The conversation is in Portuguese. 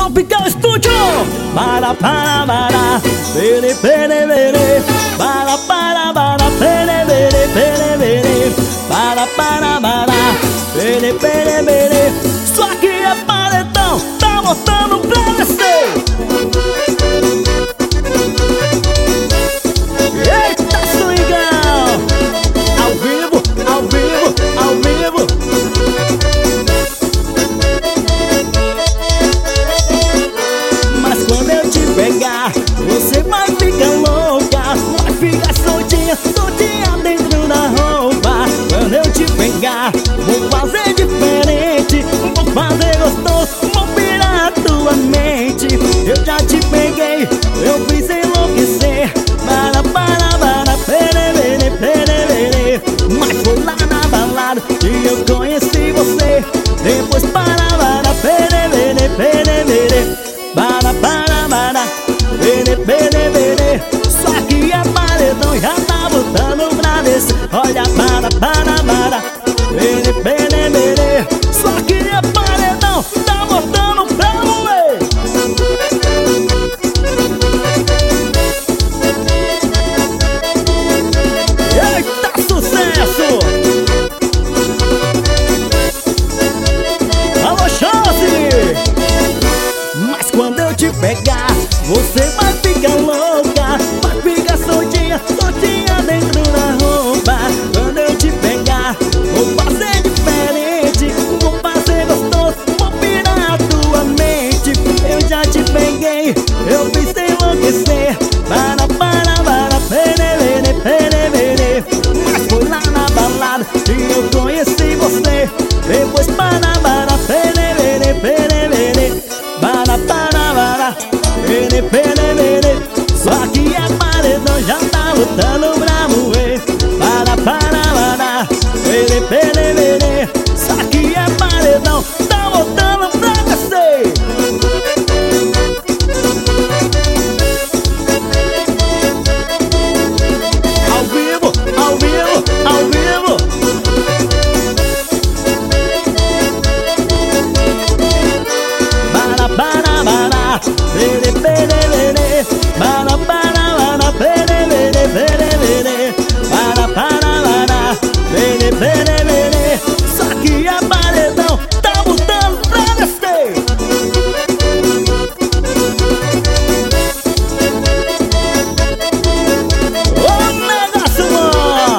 Tropical Studio. Para, bere, bere, bere. Para, bere, bere, bere, bere. Para, bere, bere, bere. Só que é paredão, tá botando pra descer. Eita, swingão. Ao vivo, ao vivo, ao vivo. Mas quando eu te pegar, você vai ficar louca. Vai ficar soltinha, soltinha dentro da roupa. Quando eu te pegar, vou fazer diferente. Vou fazer gostoso, vou virar a tua mente. Eu já te peguei, eu fiz enlouquecer. Pere, bere, bere, bere. Mas foi lá na balada que eu conheci você. Depois bere, bere, bere, bere. Bere, bere, bere. Só que é paredão, já tá botando pra descer. Olha, bere, bere, bere. Só que é paredão, tá botando pra moer. Eita, sucesso! Alô, chance! Mas quando eu te pegar, você vai ficar louca. Vai ficar soltinha, soltinha dentro da roupa. Quando eu te pegar, vou fazer diferente. Vou fazer gostoso, vou virar a tua mente. Eu já te peguei, eu fiz enlouquecer. Bere, bere, bere. Mas foi lá na balada que eu conheci você. Depois bere, bere, bere, bere. Bere, bere, bere. Só que é paredão, já tá lutando pra moer. Bere, bere, bere. Só que é paredão, tá lutando pra descer. Ao vivo, ao vivo, ao vivo. Bere, bere, bere. Bere, bere, bere, bere. Bere, bere, bere. Só que é paredão, tá botando pra descer. Ô, negócio bom.